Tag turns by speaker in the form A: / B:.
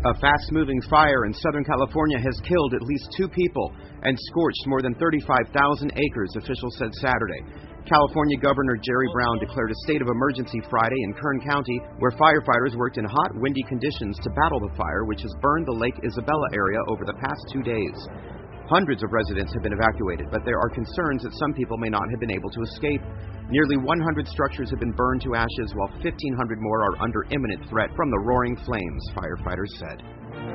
A: A fast-moving fire in Southern California has killed at least 2 people and scorched more than 35,000 acres, officials said Saturday. California Governor Jerry Brown declared a state of emergency Friday in Kern County, where firefighters worked in hot, windy conditions to battle the fire, which has burned the Lake Isabella area over the past 2 days. Hundreds of residents have been evacuated, but there are concerns that some people may not have been able to escape. Nearly 100 structures have been burned to ashes, while 1,500 more are under imminent threat from the roaring flames, firefighters said.